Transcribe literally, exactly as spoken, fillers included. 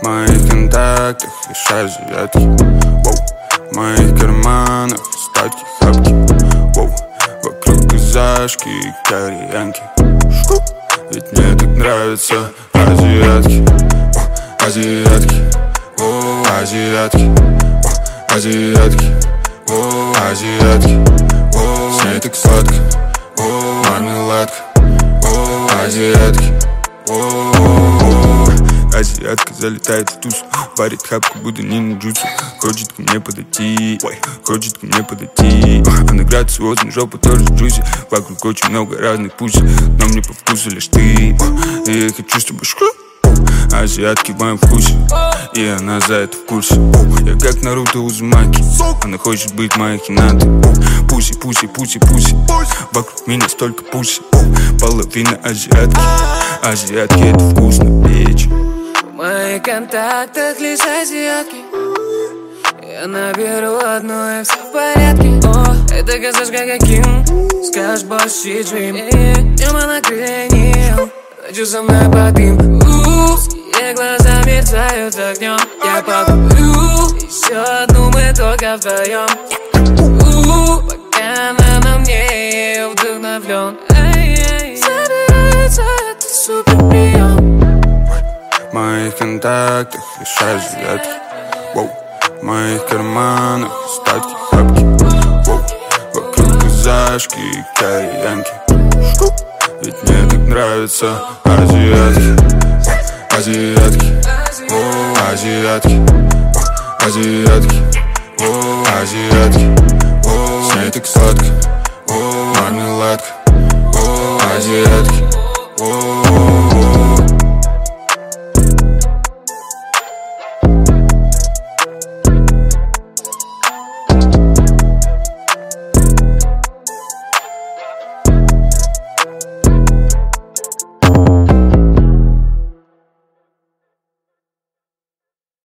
В моих контактах лишь азиатки. Воу. В моих карманах остатки хапки. Воу. Вокруг казашки и кореянки. Ведь мне так нравятся азиатки. Азиатки. О, азиатки. Азиатки. О, азиатки. О, с ней так сладко. О, мармеладка. О, азиатки. О, азиатка залетает в тусу, варит хапку, будто ниндзюцу. Хочет ко мне подойти, ой, хочет ко мне подойти. Она грациозна, жопа тоже джуси. Вокруг очень много разных пусей, но мне по вкусу лишь ты. И я хочу с тобой шкру. Азиатки в моем вкусе, и она за это в курсе. Я как Наруто Узумаки, она хочет быть моей Хинатой. Пуси, пуси, пуси, пуси. Вокруг меня столько пуси. Половина азиатки. Азиатки это вкусно, бич. В моих контактах лишь азиатки. Я наберу одну и все в порядке. О, это казашка каким? Скажешь больше джим. Небо на крыльях. Хочу со мной под им. Ее глаза мерцают огнем. Я покурю еще одну, мы только вдвоем. Пока она на мне, я вдохновлен. Собирается это супер прием. В моих контактах лишь азиатки. Воу. В моих карманах остатки хапки. Воу. Вокруг казашки и кореянки. Ведь мне так нравятся азиатки. Азиатки. О, азиатки. Азиатки. О, азиатки. О, с ней так сладко. О, мармеладка. О, азиатки.